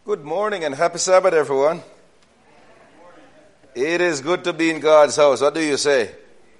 Good morning and happy Sabbath, everyone. It is good to be in God's house. What do you say?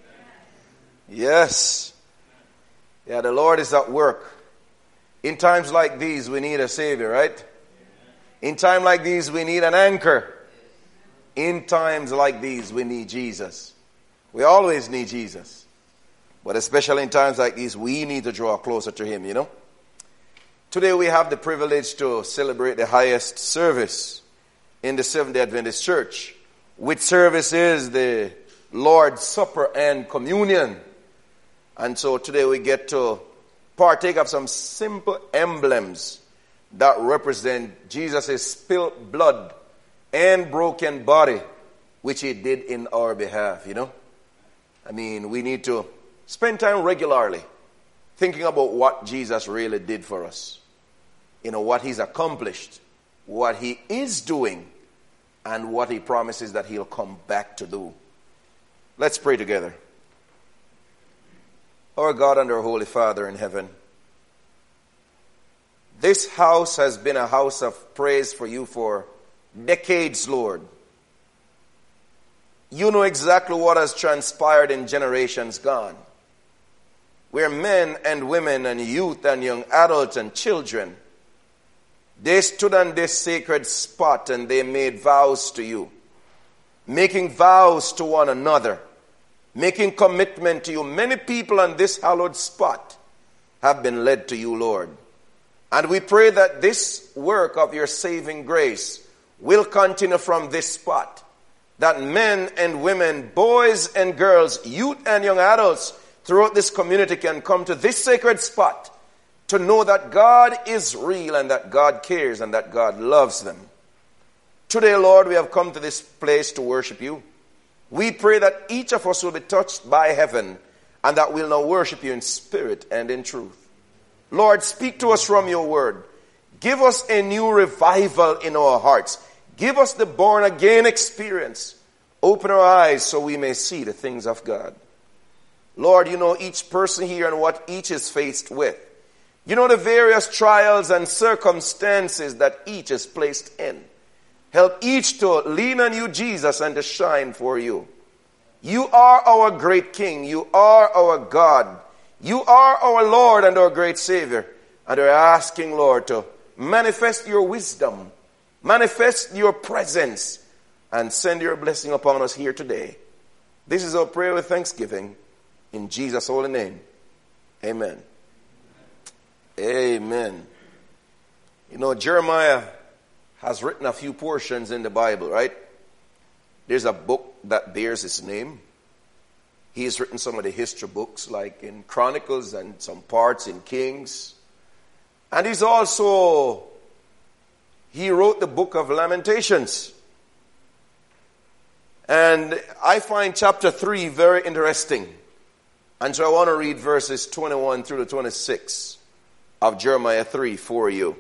Yes. Yeah, the Lord is at work. In times like these, we need a Savior, right? In times like these, we need an anchor. In times like these, we need Jesus. We always need Jesus. But especially in times like these, we need to draw closer to Him, you know? Today we have the privilege to celebrate the highest service in the Seventh-day Adventist Church, which service is the Lord's Supper and Communion. And so today we get to partake of some simple emblems that represent Jesus' spilled blood and broken body, which He did in our behalf, you know. I mean, we need to spend time regularly thinking about what Jesus really did for us. You know, what He's accomplished, what He is doing, and what He promises that He'll come back to do. Let's pray together. Our God and our Holy Father in heaven, this house has been a house of praise for You for decades, Lord. You know exactly what has transpired in generations gone, where men and women and youth and young adults and children, they stood on this sacred spot and they made vows to You, making vows to one another, making commitment to You. Many people on this hallowed spot have been led to You, Lord. And we pray that this work of Your saving grace will continue from this spot, that men and women, boys and girls, youth and young adults throughout this community can come to this sacred spot to know that God is real and that God cares and that God loves them. Today, Lord, we have come to this place to worship You. We pray that each of us will be touched by heaven and that we'll now worship You in spirit and in truth. Lord, speak to us from Your word. Give us a new revival in our hearts. Give us the born-again experience. Open our eyes so we may see the things of God. Lord, You know each person here and what each is faced with. You know the various trials and circumstances that each is placed in. Help each to lean on You, Jesus, and to shine for You. You are our great King. You are our God. You are our Lord and our great Savior. And we're asking, Lord, to manifest Your wisdom, manifest Your presence, and send Your blessing upon us here today. This is our prayer with thanksgiving. In Jesus' holy name, amen. Amen. You know, Jeremiah has written a few portions in the Bible, right? There's a book that bears his name. He has written some of the history books, like in Chronicles and some parts in Kings. And he wrote the book of Lamentations. And I find chapter 3 very interesting. And so I want to read verses 21 through to 26 of Jeremiah 3 for you.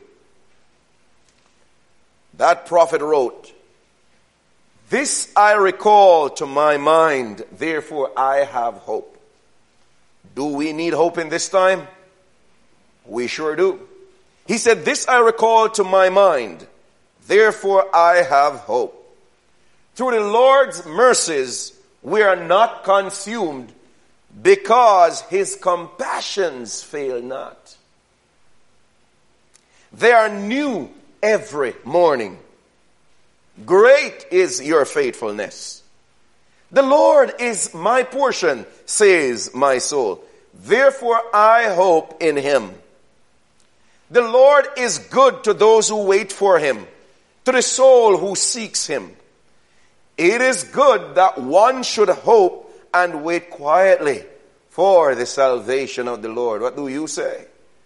That prophet wrote, "This I recall to my mind, therefore I have hope." Do we need hope in this time? We sure do. He said, "This I recall to my mind, therefore I have hope. Through the Lord's mercies we are not consumed, because His compassions fail not. They are new every morning. Great is Your faithfulness. The Lord is my portion, says my soul. Therefore I hope in Him. The Lord is good to those who wait for Him, to the soul who seeks Him. It is good that one should hope and wait quietly for the salvation of the Lord." What do you say?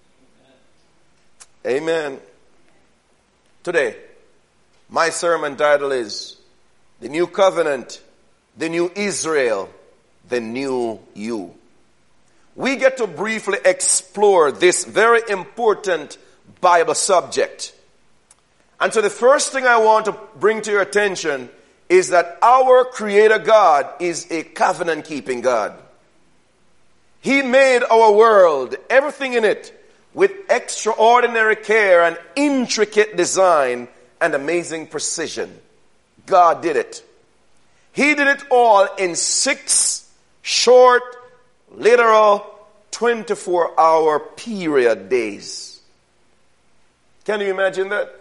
Amen. Today, my sermon title is The New Covenant, the New Israel, the New You. We get to briefly explore this very important Bible subject. And so the first thing I want to bring to your attention is that our Creator God is a covenant-keeping God. He made our world, everything in it, with extraordinary care and intricate design and amazing precision. God did it. He did it all in 6 short, literal, 24-hour period days. Can you imagine that?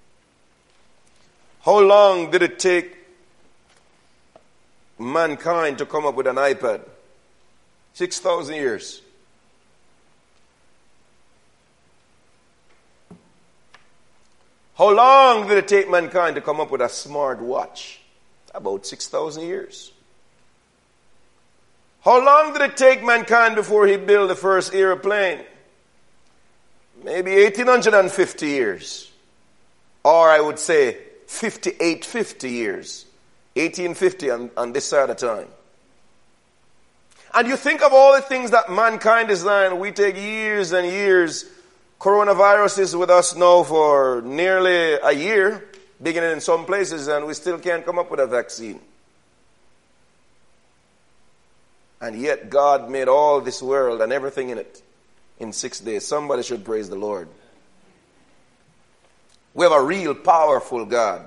How long did it take mankind to come up with an iPad? 6,000 years. How long did it take mankind to come up with a smart watch? About 6,000 years. How long did it take mankind before he built the first airplane? Maybe 1,850 years. Or I would say 5,850 years. 1850 on this side of time. And you think of all the things that mankind designed, we take years and years. Coronavirus is with us now for nearly a year, beginning in some places, and we still can't come up with a vaccine. And yet God made all this world and everything in it in 6 days. Somebody should praise the Lord. We have a real powerful God.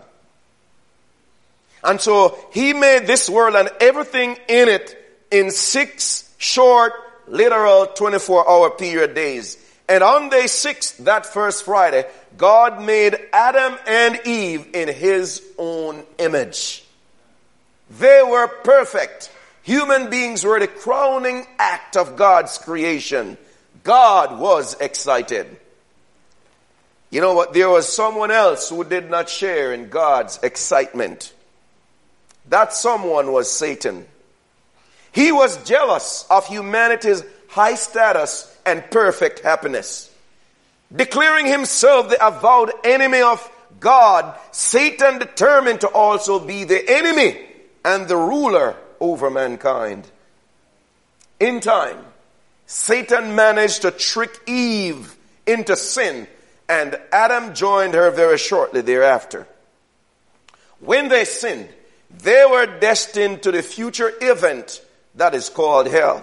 And so he made this world and everything in it in 6 short, literal 24-hour period days. And on day 6, that first Friday, God made Adam and Eve in his own image. They were perfect. Human beings were the crowning act of God's creation. God was excited. You know what? There was someone else who did not share in God's excitement. That someone was Satan. He was jealous of humanity's high status and perfect happiness. Declaring himself the avowed enemy of God, Satan determined to also be the enemy and the ruler over mankind. In time, Satan managed to trick Eve into sin, and Adam joined her very shortly thereafter. When they sinned, they were destined to the future event that is called hell.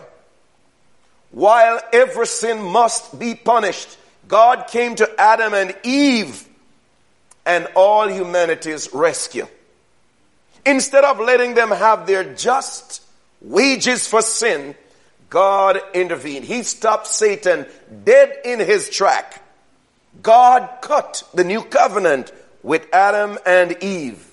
While every sin must be punished, God came to Adam and Eve and all humanity's rescue. Instead of letting them have their just wages for sin, God intervened. He stopped Satan dead in his track. God cut the new covenant with Adam and Eve.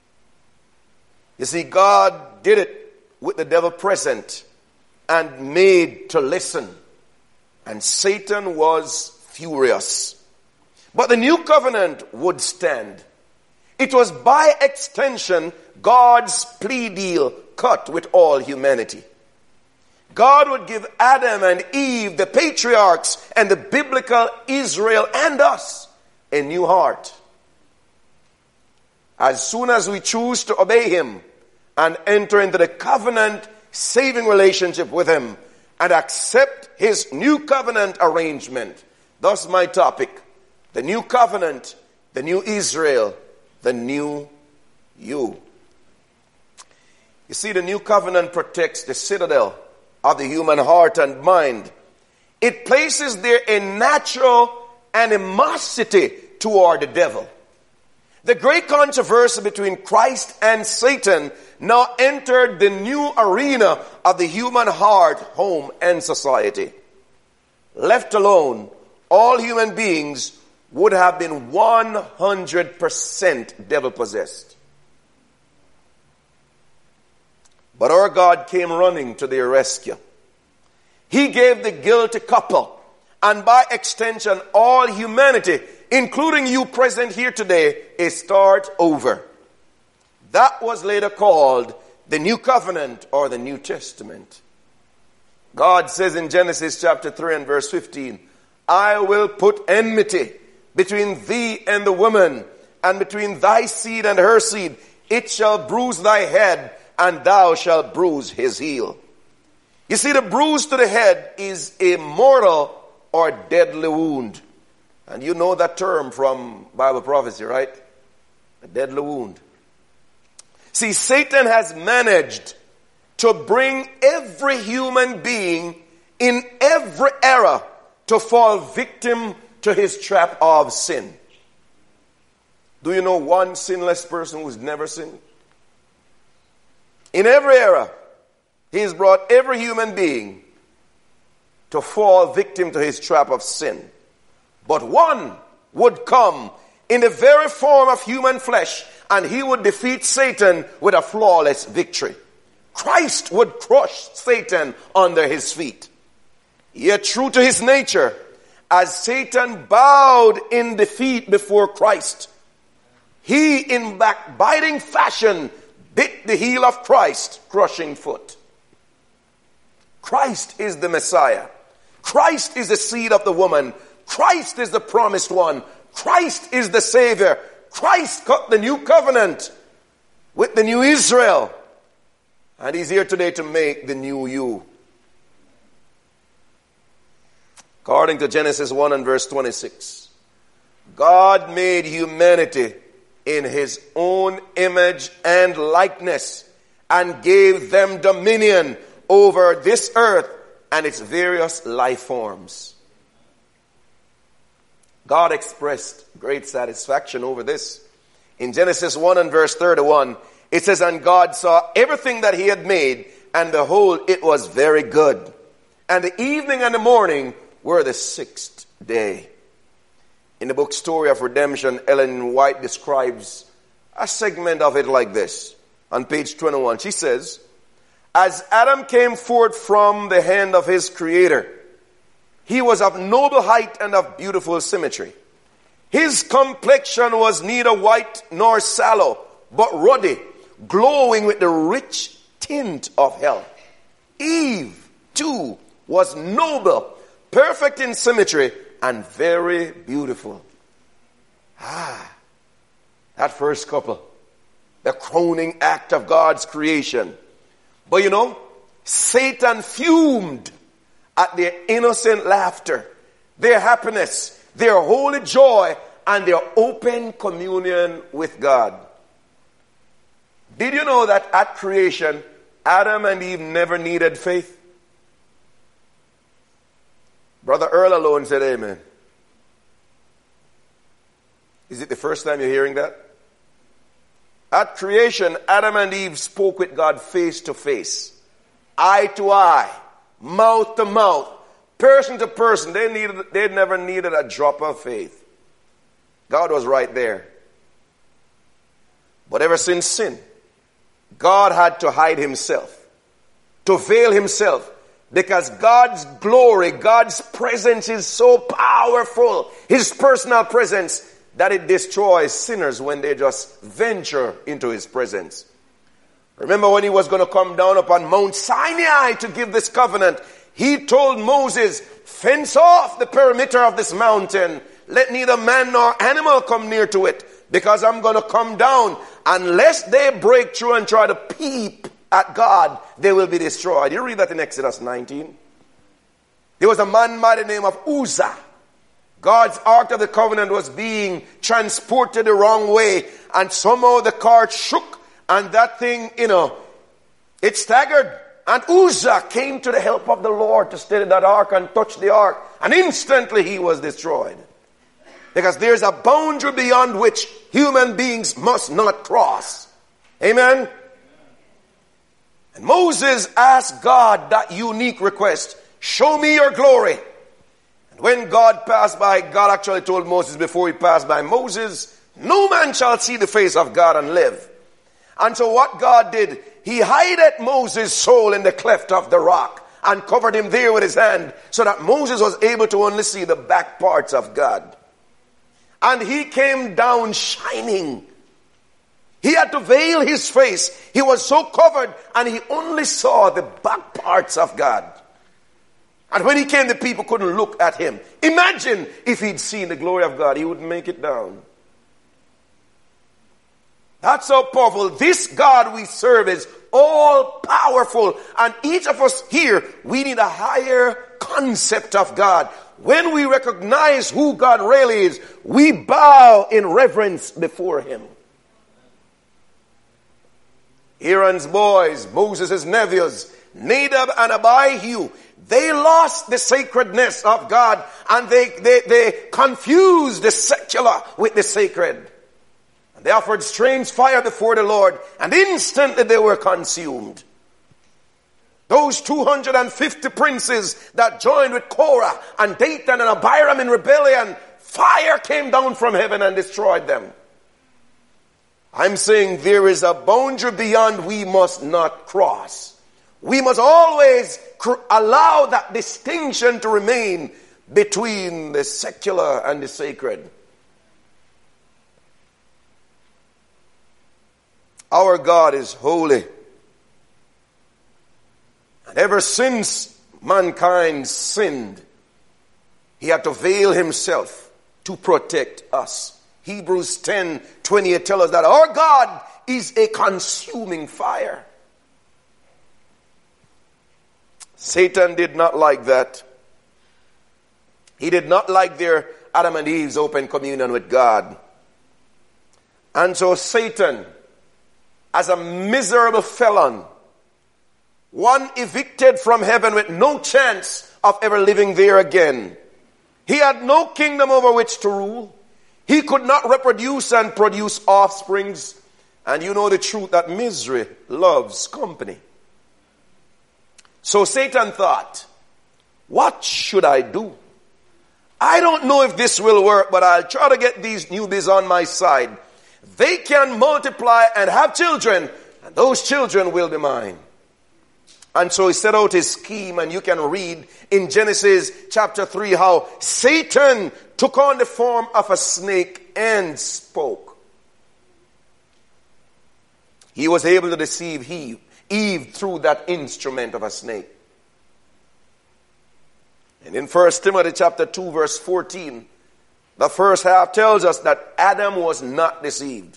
You see, God did it with the devil present and made to listen. And Satan was furious. But the new covenant would stand. It was by extension God's plea deal cut with all humanity. God would give Adam and Eve, the patriarchs, and the biblical Israel and us a new heart. As soon as we choose to obey him and enter into the covenant saving relationship with him and accept his new covenant arrangement. Thus my topic, the new covenant, the new Israel, the new you. You see, the new covenant protects the citadel of the human heart and mind. It places there a natural animosity toward the devil. The great controversy between Christ and Satan now entered the new arena of the human heart, home, and society. Left alone, all human beings would have been 100% devil-possessed. But our God came running to their rescue. He gave the guilty couple, and by extension all humanity, including you present here today, a start over. That was later called the New Covenant or the New Testament. God says in Genesis chapter 3 and verse 15, I will put enmity between thee and the woman, and between thy seed and her seed. It shall bruise thy head, and thou shalt bruise his heel. You see, the bruise to the head is a mortal or deadly wound. And you know that term from Bible prophecy, right? A deadly wound. See, Satan has managed to bring every human being in every era to fall victim to his trap of sin. Do you know one sinless person who's never sinned? In every era, he's brought every human being to fall victim to his trap of sin. But one would come in the very form of human flesh, and he would defeat Satan with a flawless victory. Christ would crush Satan under his feet. Yet true to his nature, as Satan bowed in defeat before Christ, he in backbiting fashion bit the heel of Christ, crushing foot. Christ is the Messiah. Christ is the seed of the woman. Christ is the promised one. Christ is the Savior. Christ cut the new covenant with the new Israel. And he's here today to make the new you. According to Genesis 1 and verse 26, God made humanity in his own image and likeness and gave them dominion over this earth and its various life forms. God expressed great satisfaction over this. In Genesis 1 and verse 31, it says, and God saw everything that he had made, and behold, it was very good. And the evening and the morning were the sixth day. In the book Story of Redemption, Ellen White describes a segment of it like this. On page 21, she says, as Adam came forth from the hand of his Creator, he was of noble height and of beautiful symmetry. His complexion was neither white nor sallow, but ruddy, glowing with the rich tint of health. Eve, too, was noble, perfect in symmetry, and very beautiful. That first couple, the crowning act of God's creation. But you know, Satan fumed at their innocent laughter, their happiness, their holy joy, and their open communion with God. Did you know that at creation, Adam and Eve never needed faith? Brother Earl alone said amen. Is it the first time you're hearing that? At creation, Adam and Eve spoke with God face to face, eye to eye, mouth to mouth, person to person. They never needed a drop of faith. God was right there. But ever since sin, God had to hide himself, to veil himself, because God's glory, God's presence is so powerful, his personal presence, that it destroys sinners when they just venture into his presence. Remember when he was going to come down upon Mount Sinai to give this covenant, he told Moses, fence off the perimeter of this mountain. Let neither man nor animal come near to it, because I'm going to come down. Unless they break through and try to peep at God, they will be destroyed. You read that in Exodus 19. There was a man by the name of Uzzah. God's Ark of the Covenant was being transported the wrong way, and somehow the cart shook, and that thing, it staggered. And Uzzah came to the help of the Lord to steady that ark and touch the ark, and instantly he was destroyed. Because there's a boundary beyond which human beings must not cross. Amen? And Moses asked God that unique request, show me your glory. When God passed by, God actually told Moses before he passed by, Moses, no man shall see the face of God and live. And so what God did, he hided Moses' soul in the cleft of the rock and covered him there with his hand, so that Moses was able to only see the back parts of God. And he came down shining. He had to veil his face. He was so covered, and he only saw the back parts of God. And when he came, the people couldn't look at him. Imagine if he'd seen the glory of God, he wouldn't make it down. That's so powerful. This God we serve is all powerful. And each of us here, we need a higher concept of God. When we recognize who God really is, we bow in reverence before him. Aaron's boys, Moses' nephews, Nadab and Abihu, they lost the sacredness of God, and they confused the secular with the sacred. They offered strange fire before the Lord, and instantly they were consumed. Those 250 princes that joined with Korah and Dathan and Abiram in rebellion, fire came down from heaven and destroyed them. I'm saying there is a boundary beyond we must not cross. We must always allow that distinction to remain between the secular and the sacred. Our God is holy. And ever since mankind sinned, he had to veil himself to protect us. Hebrews 10:28 tells us that our God is a consuming fire. Satan did not like that. He did not like their Adam and Eve's open communion with God. And so Satan, as a miserable felon, one evicted from heaven with no chance of ever living there again, he had no kingdom over which to rule. He could not reproduce and produce offsprings. And you know the truth that misery loves company. So Satan thought, what should I do? I don't know if this will work, but I'll try to get these newbies on my side. They can multiply and have children, and those children will be mine. And so he set out his scheme, and you can read in Genesis chapter 3 how Satan took on the form of a snake and spoke. He was able to deceive Eve through that instrument of a snake. And in 1 Timothy chapter 2 verse 14, the first half tells us that Adam was not deceived.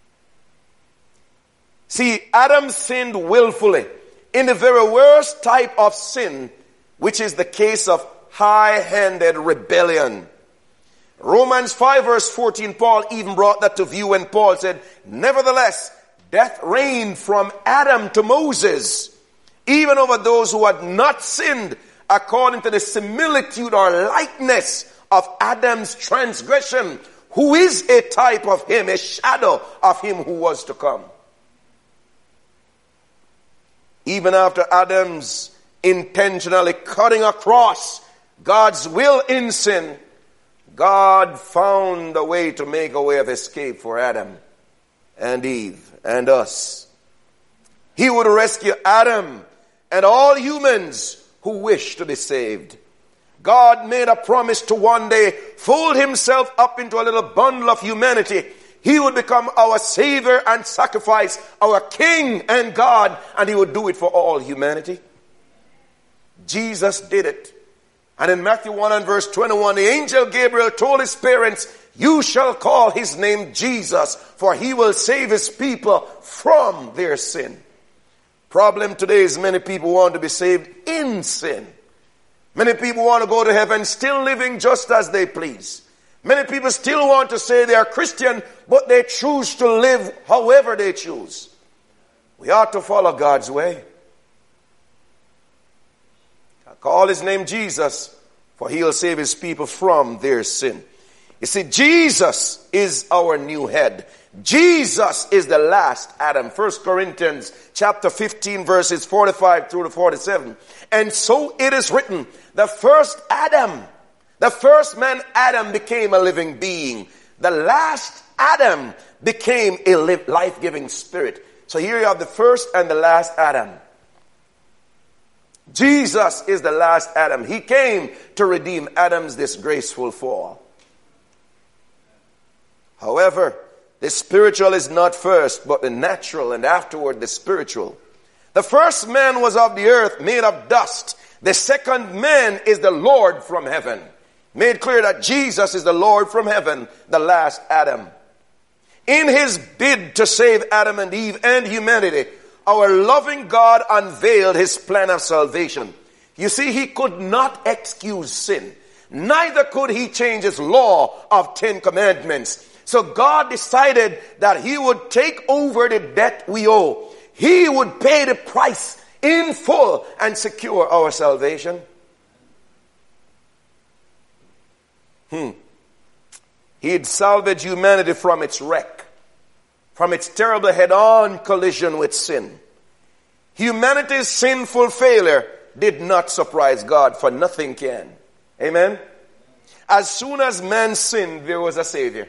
See, Adam sinned willfully in the very worst type of sin, which is the case of high-handed rebellion. Romans 5 verse 14, Paul even brought that to view when Paul said, nevertheless, death reigned from Adam to Moses, even over those who had not sinned, according to the similitude or likeness of Adam's transgression, who is a type of him, a shadow of him who was to come. Even after Adam's intentionally cutting across God's will in sin, God found a way to make a way of escape for Adam and Eve and us. He would rescue Adam and all humans who wish to be saved. God made a promise to one day fold himself up into a little bundle of humanity. He would become our Savior and sacrifice, our King and God, and he would do it for all humanity. Jesus did it. And in Matthew 1 and verse 21, the angel Gabriel told his parents, you shall call his name Jesus, for he will save his people from their sin. Problem today is many people want to be saved in sin. Many people want to go to heaven still living just as they please. Many people still want to say they are Christian, but they choose to live however they choose. We ought to follow God's way. Call his name Jesus, for he will save his people from their sin. You see, Jesus is our new head. Jesus is the last Adam. 1 Corinthians chapter 15 verses 45 through to 47. And so it is written, the first Adam, the first man Adam became a living being. The last Adam became a life-giving spirit. So here you have the first and the last Adam. Jesus is the last Adam. He came to redeem Adam's disgraceful fall. However, the spiritual is not first, but the natural, and afterward the spiritual. The first man was of the earth, made of dust. The second man is the Lord from heaven. Made clear that Jesus is the Lord from heaven, the last Adam. In his bid to save Adam and Eve and humanity, our loving God unveiled his plan of salvation. You see, he could not excuse sin. Neither could he change his law of 10 commandments. So God decided that he would take over the debt we owe. He would pay the price in full and secure our salvation. He'd salvage humanity from its wreck. from its terrible head-on collision with sin. Humanity's sinful failure did not surprise God, for nothing can. Amen? As soon as man sinned, there was a Savior.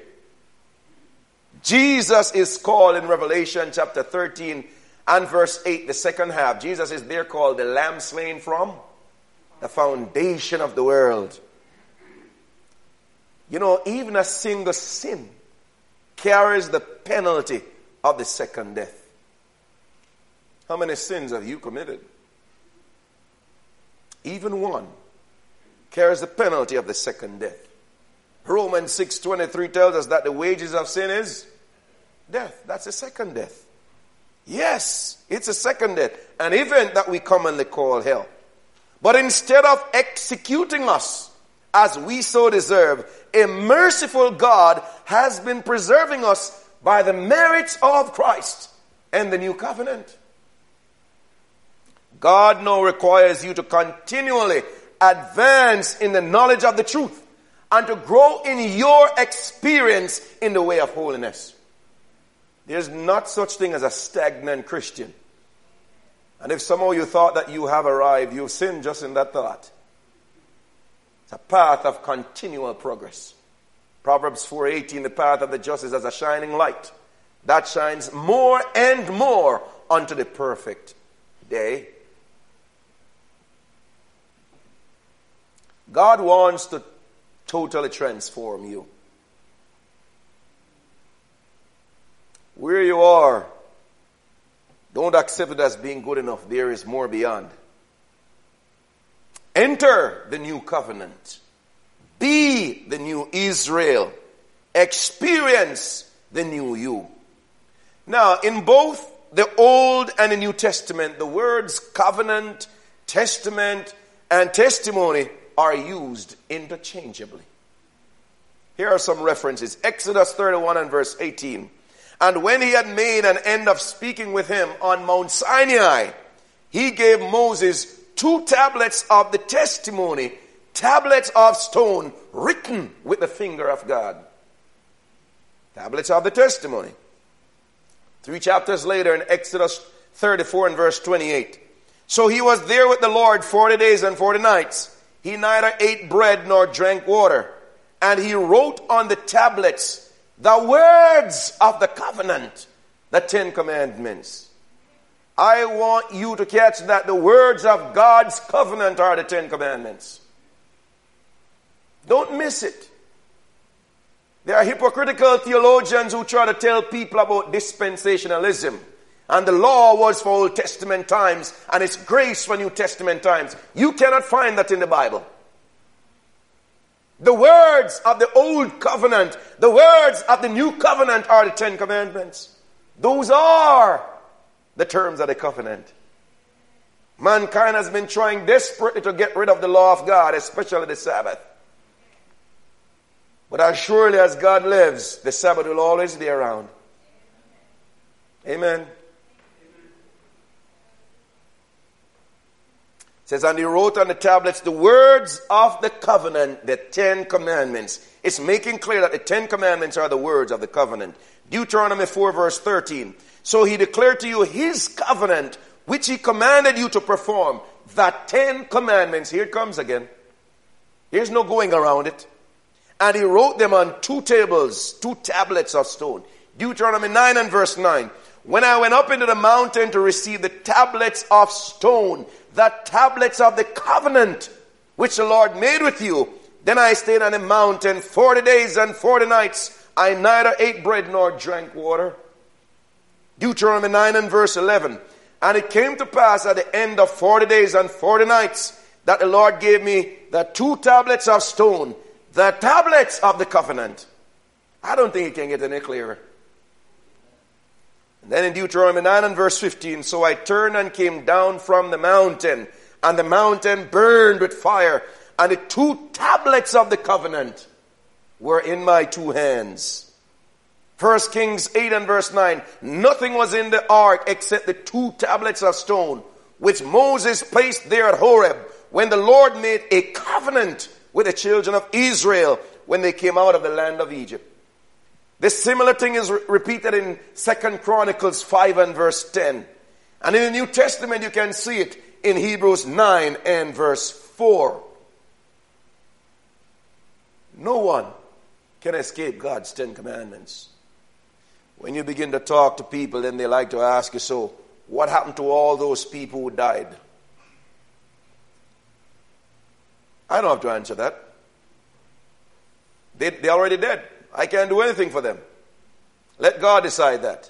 Jesus is called in Revelation chapter 13 and verse 8, the second half. Jesus is there called the Lamb slain from the foundation of the world. You know, even a single sin carries the penalty of the second death. How many sins have you committed? Even one carries the penalty of the second death. Romans 6:23 tells us that the wages of sin is death. That's the second death. Yes, it's a second death, an event that we commonly call hell. But instead of executing us as we so deserve, a merciful God has been preserving us by the merits of Christ and the new covenant. God now requires you to continually advance in the knowledge of the truth and to grow in your experience in the way of holiness. There's not such thing as a stagnant Christian. And if somehow you thought that you have arrived, you've sinned just in that thought. It's a path of continual progress. Proverbs 4:18, the path of the just is as a shining light that shines more and more unto the perfect day. God wants to totally transform you. Where you are, don't accept it as being good enough. There is more beyond. Enter the new covenant. Be the new Israel. Experience the new you. Now, in both the Old and the New Testament, the words covenant, testament, and testimony are used interchangeably. Here are some references. Exodus 31 and verse 18. And when he had made an end of speaking with him on Mount Sinai, he gave Moses 2 tablets of the testimony, tablets of stone written with the finger of God. Tablets of the testimony. 3 chapters later in Exodus 34 and verse 28. So he was there with the Lord 40 days and 40 nights. He neither ate bread nor drank water. And he wrote on the tablets the words of the covenant, the 10 commandments. I want you to catch that the words of God's covenant are the 10 commandments. Don't miss it. There are hypocritical theologians who try to tell people about dispensationalism. And the law was for Old Testament times, and it's grace for New Testament times. You cannot find that in the Bible. The words of the Old Covenant, the words of the New Covenant are the 10 commandments. Those are the terms of the covenant. Mankind has been trying desperately to get rid of the law of God, especially the Sabbath. But as surely as God lives, the Sabbath will always be around. Amen. It says, and he wrote on the tablets the words of the covenant, the 10 commandments. It's making clear that the 10 commandments are the words of the covenant. Deuteronomy 4 verse 13. So he declared to you his covenant, which he commanded you to perform. The 10 commandments. Here it comes again. There's no going around it. And he wrote them on 2 tables, 2 tablets of stone. Deuteronomy 9 and verse 9. When I went up into the mountain to receive the tablets of stone, the tablets of the covenant which the Lord made with you, then I stayed on the mountain 40 days and 40 nights. I neither ate bread nor drank water. Deuteronomy 9 and verse 11. And it came to pass at the end of 40 days and 40 nights that the Lord gave me the 2 tablets of stone, the tablets of the covenant. I don't think it can get any clearer. And then in Deuteronomy 9 and verse 15, so I turned and came down from the mountain, and the mountain burned with fire, and the 2 tablets of the covenant were in my 2 hands. 1 Kings 8 and verse 9, nothing was in the ark except the 2 tablets of stone, which Moses placed there at Horeb, when the Lord made a covenant with the children of Israel when they came out of the land of Egypt. This similar thing is repeated in 2 Chronicles 5 and verse 10. And in the New Testament, you can see it in Hebrews 9 and verse 4. No one can escape God's 10 commandments. When you begin to talk to people, then they like to ask you, so what happened to all those people who died? I don't have to answer that. They already dead. I can't do anything for them. Let God decide that.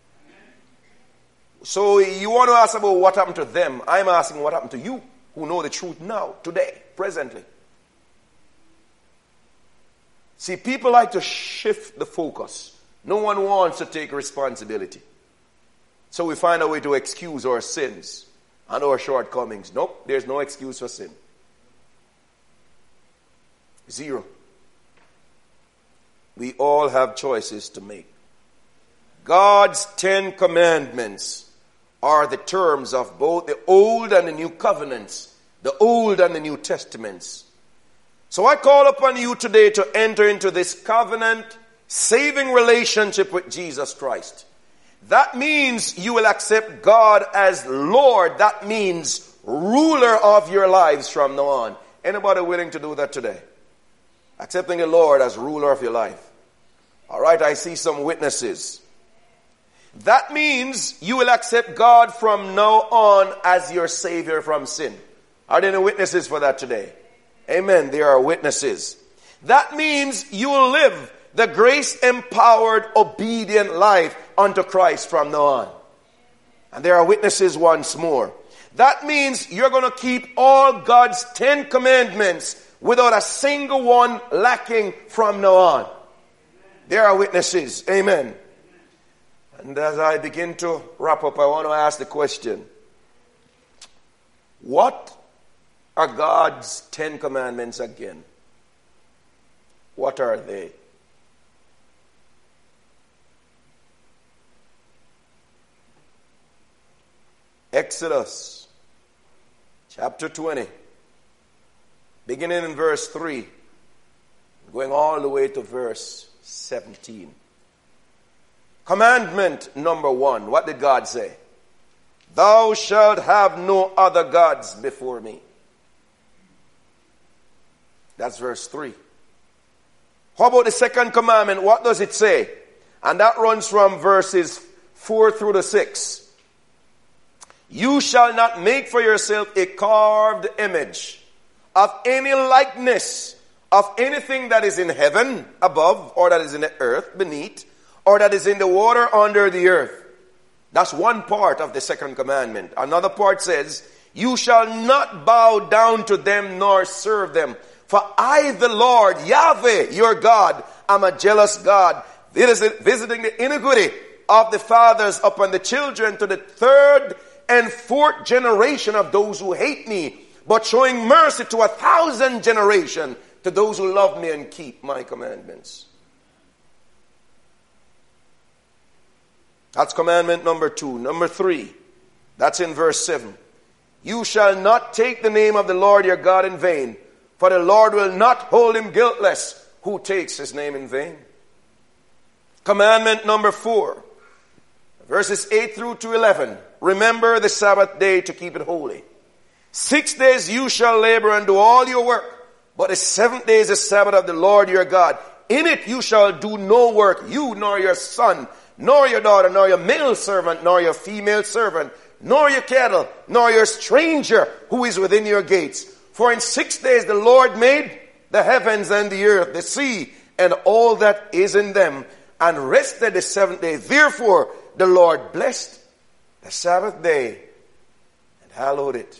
So you want to ask about what happened to them. I'm asking what happened to you who know the truth now, today, presently. See, people like to shift the focus. No one wants to take responsibility. So we find a way to excuse our sins and our shortcomings. Nope, there's no excuse for sin. Zero. We all have choices to make. God's 10 commandments are the terms of both the Old and the New Covenants, the Old and the New Testaments. So I call upon you today to enter into this covenant, saving relationship with Jesus Christ. That means you will accept God as Lord. That means ruler of your lives from now on. Anybody willing to do that today? Accepting the Lord as ruler of your life. All right, I see some witnesses. That means you will accept God from now on as your Savior from sin. Are there any witnesses for that today? Amen. There are witnesses. That means you will live the grace-empowered, obedient life unto Christ from now on. And there are witnesses once more. That means you're going to keep all God's 10 commandments without a single one lacking from now on. There are witnesses. Amen. And as I begin to wrap up, I want to ask the question, what are God's 10 commandments again? What are they? Exodus chapter 20, beginning in verse 3, going all the way to verse 17. Commandment number 1. What did God say? Thou shalt have no other gods before me. That's verse 3. How about the second commandment? What does it say? And that runs from verses 4 through to 6. You shall not make for yourself a carved image of any likeness of anything that is in heaven above, or that is in the earth beneath, or that is in the water under the earth. That's one part of the second commandment. Another part says, you shall not bow down to them nor serve them. For I, the Lord, Yahweh, your God, am a jealous God, visiting the iniquity of the fathers upon the children to the third and fourth generation of those who hate me, but showing mercy to 1,000 generations to those who love me and keep my commandments. That's commandment number 2. Number 3, that's in verse 7. You shall not take the name of the Lord your God in vain, for the Lord will not hold him guiltless who takes his name in vain. Commandment number 4, verses 8 through to 11. Remember the Sabbath day to keep it holy. 6 days you shall labor and do all your work, but the 7th day is the Sabbath of the Lord your God. In it you shall do no work, you nor your son, nor your daughter, nor your male servant, nor your female servant, nor your cattle, nor your stranger who is within your gates. For in 6 days the Lord made the heavens and the earth, the sea, and all that is in them, and rested the 7th day. Therefore the Lord blessed the Sabbath day and hallowed it.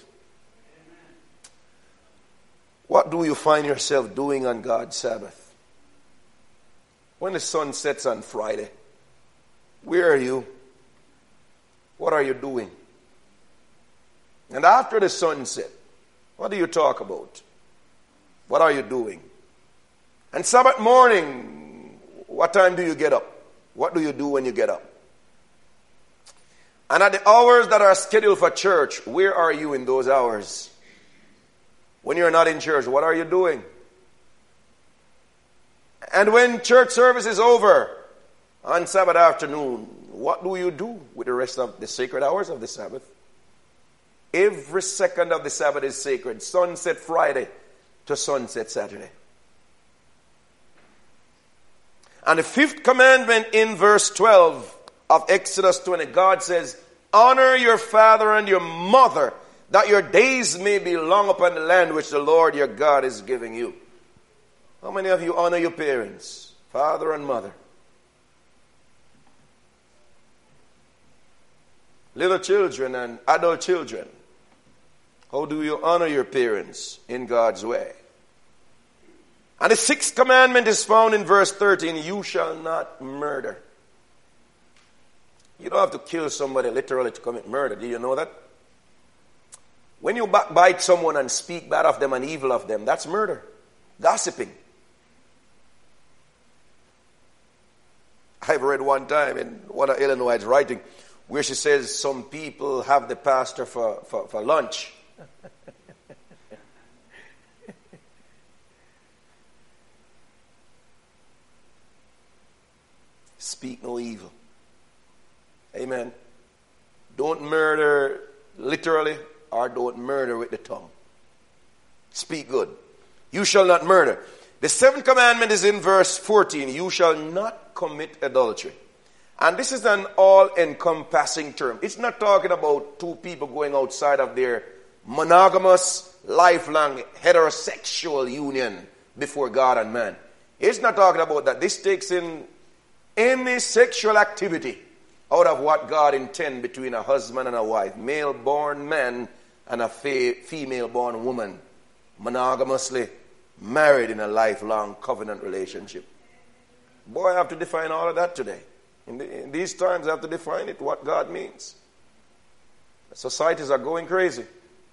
What do you find yourself doing on God's Sabbath? When the sun sets on Friday, where are you? What are you doing? And after the sunset, what do you talk about? What are you doing? And Sabbath morning, what time do you get up? What do you do when you get up? And at the hours that are scheduled for church, where are you in those hours? When you're not in church, what are you doing? And when church service is over, on Sabbath afternoon, what do you do with the rest of the sacred hours of the Sabbath? Every second of the Sabbath is sacred. Sunset Friday to sunset Saturday. And the fifth commandment in verse 12 of Exodus 20, God says, honor your father and your mother, that your days may be long upon the land which the Lord your God is giving you. How many of you honor your parents, father and mother? Little children and adult children, how do you honor your parents in God's way? And the sixth commandment is found in verse 13, you shall not murder. You don't have to kill somebody literally to commit murder. Do you know that? When you backbite someone and speak bad of them and evil of them, that's murder. Gossiping. I've read one time in one of Ellen White's writing where she says some people have the pastor for lunch. Speak no evil. Amen. Don't murder literally, or don't murder with the tongue. Speak good. You shall not murder. The seventh commandment is in verse 14. You shall not commit adultery. And this is an all-encompassing term. It's not talking about two people going outside of their monogamous, lifelong, heterosexual union before God and man. It's not talking about that. This takes in any sexual activity out of what God intends between a husband and a wife, male-born man and a female-born woman, monogamously married in a lifelong covenant relationship. Boy, I have to define all of that today. In these times, I have to define it, what God means. Societies are going crazy.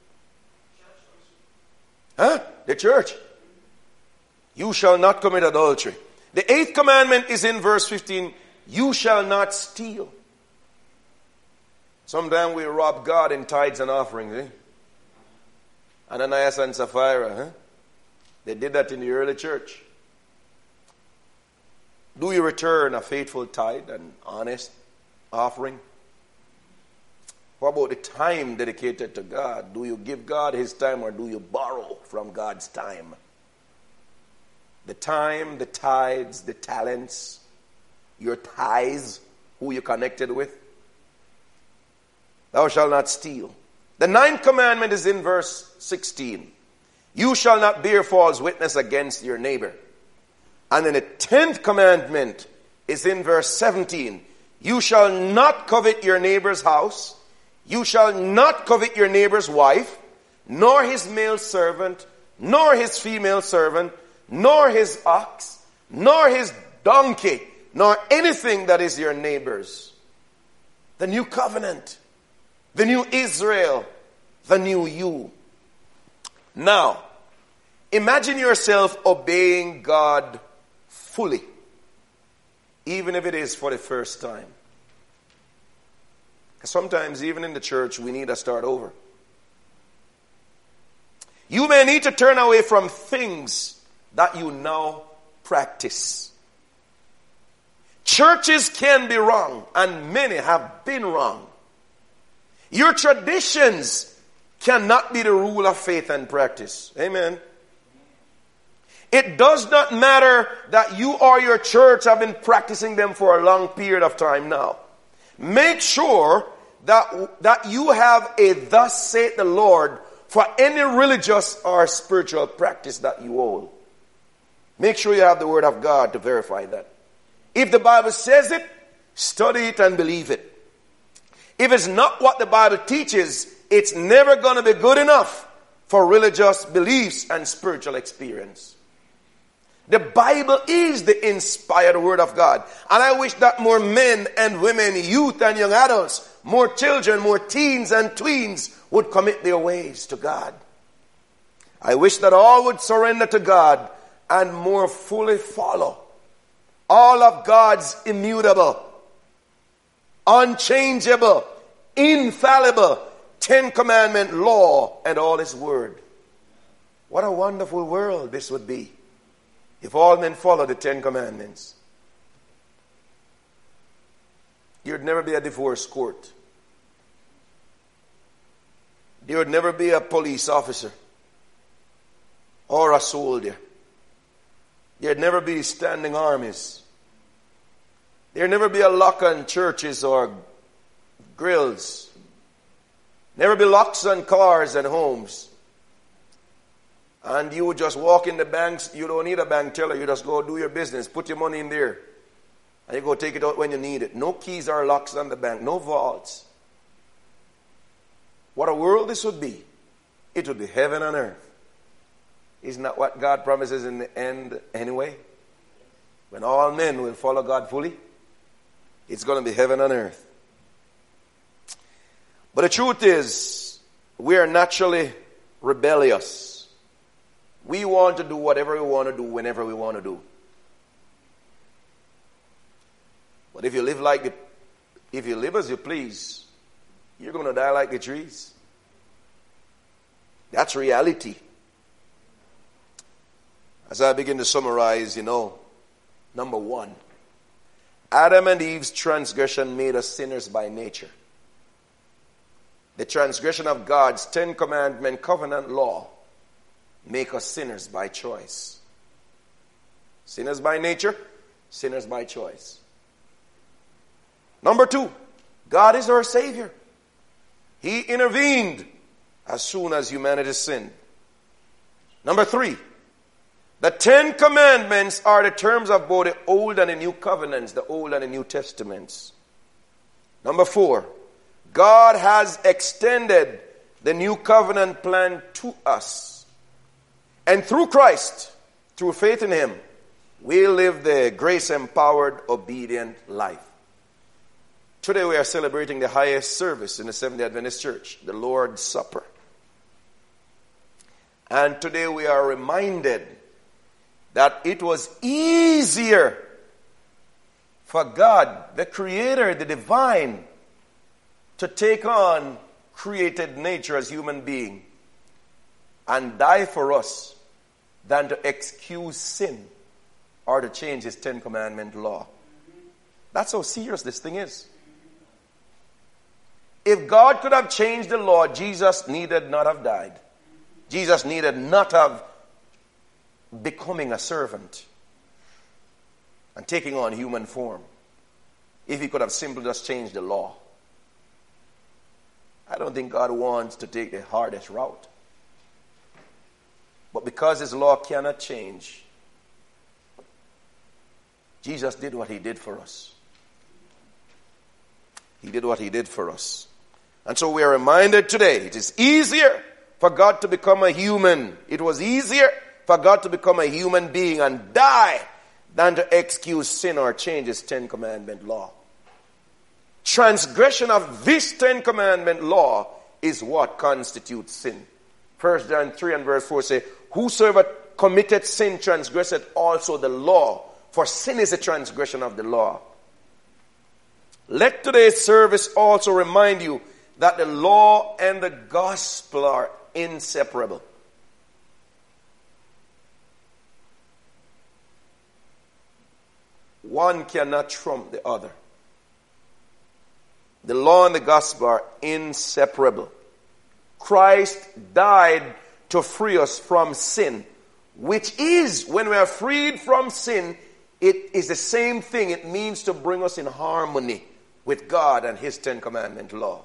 Huh? The church. You shall not commit adultery. The eighth commandment is in verse 15. You shall not steal. Sometimes we rob God in tithes and offerings. Eh? Ananias and Sapphira. Huh? They did that in the early church. Do you return a faithful tithe and honest offering? What about the time dedicated to God? Do you give God his time or do you borrow from God's time? The time, the tithes, the talents, your tithes, who you connected with. Thou shalt not steal. The ninth commandment is in verse 16. You shall not bear false witness against your neighbor. And then the 10th commandment is in verse 17. You shall not covet your neighbor's house. You shall not covet your neighbor's wife, nor his male servant, nor his female servant, nor his ox, nor his donkey, nor anything that is your neighbor's. The new covenant, the new Israel, the new you. Now, imagine yourself obeying God fully, even if it is for the first time. Because sometimes, even in the church, we need to start over. You may need to turn away from things that you now practice. Churches can be wrong, and many have been wrong. Your traditions cannot be the rule of faith and practice. Amen. It does not matter that you or your church have been practicing them for a long period of time now. Make sure that you have a thus saith the Lord for any religious or spiritual practice that you hold. Make sure you have the word of God to verify that. If the Bible says it, study it and believe it. If it's not what the Bible teaches, it's never going to be good enough for religious beliefs and spiritual experience. The Bible is the inspired word of God. And I wish that more men and women, youth and young adults, more children, more teens and tweens would commit their ways to God. I wish that all would surrender to God and more fully follow all of God's immutable, unchangeable, infallible 10 commandment law and all his word. What a wonderful world this would be if all men follow the 10 commandments. There'd never be a divorce court. There would never be a police officer or a soldier. There'd never be standing armies. There'd never be a lock on churches or grills. Never be locks on cars and homes. And you would just walk in the banks. You don't need a bank teller. You just go do your business. Put your money in there. And you go take it out when you need it. No keys or locks on the bank. No vaults. What a world this would be. It would be heaven on earth. Isn't that what God promises in the end anyway? When all men will follow God fully, it's going to be heaven on earth. But the truth is, we are naturally rebellious. We want to do whatever we want to do whenever we want to do. But if you live as you please, you're going to die like the trees. That's reality. As I begin to summarize, number one, Adam and Eve's transgression made us sinners by nature. The transgression of God's 10 Commandment covenant law make us sinners by choice. Sinners by nature, sinners by choice. Number two, God is our Savior. He intervened as soon as humanity sinned. Number three, the 10 Commandments are the terms of both the Old and the New Covenants, the Old and the New Testaments. Number four, God has extended the New Covenant plan to us. And through Christ, through faith in Him, we live the grace-empowered, obedient life. Today we are celebrating the highest service in the Seventh-day Adventist Church, the Lord's Supper. And today we are reminded that it was easier for God, the Creator, the Divine, to take on created nature as human being and die for us than to excuse sin or to change His 10 Commandment law. That's how serious this thing is. If God could have changed the law, Jesus needed not have died. Jesus needed not have becoming a servant and taking on human form. If He could have simply just changed the law. I don't think God wants to take the hardest route. But because His law cannot change, Jesus did what He did for us. He did what He did for us. And so we are reminded today, it is easier for God to become a human. It was easier for God to become a human being and die than to excuse sin or change His 10 Commandment law. Transgression of this 10 Commandment law is what constitutes sin. 1 John 3 and verse 4 say, whosoever committed sin transgresseth also the law, for sin is a transgression of the law. Let today's service also remind you that the law and the gospel are inseparable. One cannot trump the other. The law and the gospel are inseparable. Christ died to free us from sin, which is, when we are freed from sin, it is the same thing. It means to bring us in harmony with God and His 10 Commandment law.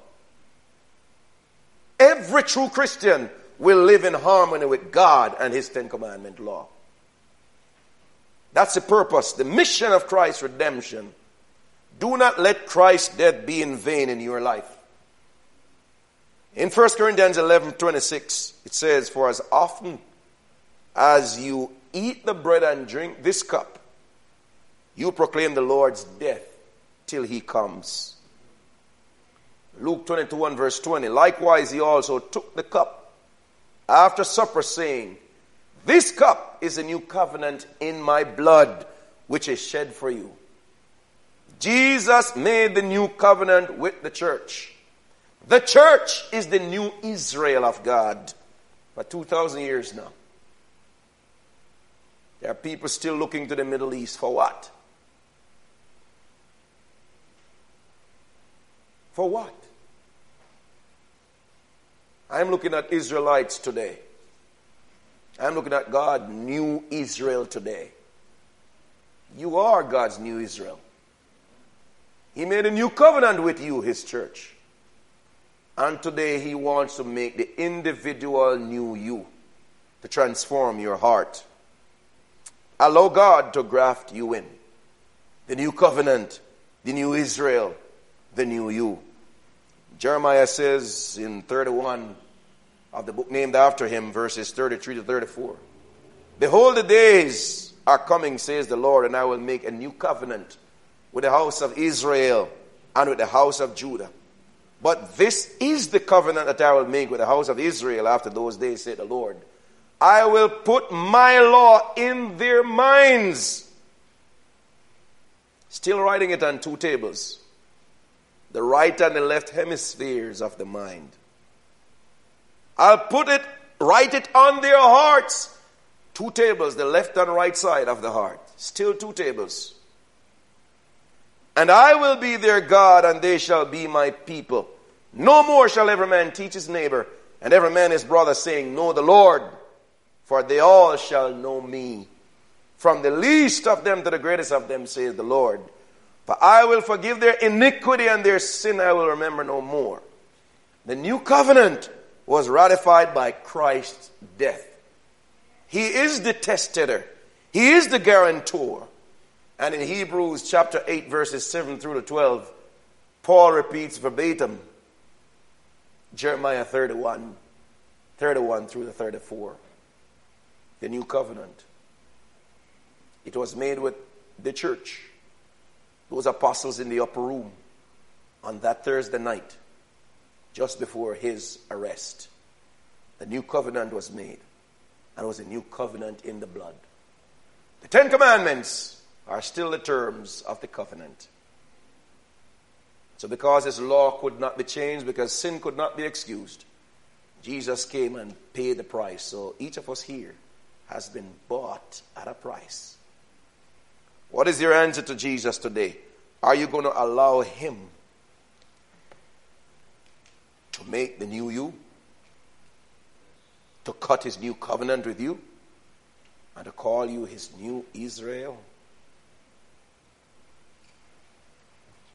Every true Christian will live in harmony with God and His 10 Commandment law. That's the purpose, the mission of Christ's redemption. Do not let Christ's death be in vain in your life. In 1 Corinthians 11:26, it says, for as often as you eat the bread and drink this cup, you proclaim the Lord's death till He comes. Luke 22 and verse 20, likewise He also took the cup after supper, saying, this cup is a new covenant in my blood, which is shed for you. Jesus made the new covenant with the church. The church is the new Israel of God for 2,000 years now. There are people still looking to the Middle East for what? For what? I'm looking at Israelites today. I'm looking at God, new Israel today. You are God's new Israel. He made a new covenant with you, his church. And today he wants to make the individual new you, to transform your heart. Allow God to graft you in. The new covenant, the new Israel, the new you. Jeremiah says in 31 of the book named after him, verses 33 to 34, behold, the days are coming, says the Lord, and I will make a new covenant with the house of Israel and with the house of Judah. But this is the covenant that I will make with the house of Israel after those days, said the Lord. I will put my law in their minds. Still writing it on two tables. The right and the left hemispheres of the mind. I'll write it on their hearts. Two tables, the left and right side of the heart. Still two tables. And I will be their God, and they shall be my people. No more shall every man teach his neighbor, and every man his brother, saying, know the Lord, for they all shall know me. From the least of them to the greatest of them, says the Lord. For I will forgive their iniquity, and their sin I will remember no more. The new covenant was ratified by Christ's death. He is the testator. He is the guarantor. And in Hebrews chapter 8, verses 7 through to 12, Paul repeats verbatim Jeremiah 31 through to 34. The new covenant. It was made with the church, those apostles in the upper room, on that Thursday night, just before his arrest. The new covenant was made, and it was a new covenant in the blood. The Ten Commandments are still the terms of the covenant. So because his law could not be changed, because sin could not be excused, Jesus came and paid the price. So each of us here has been bought at a price. What is your answer to Jesus today? Are you going to allow him to make the new you? To cut his new covenant with you? And to call you his new Israel?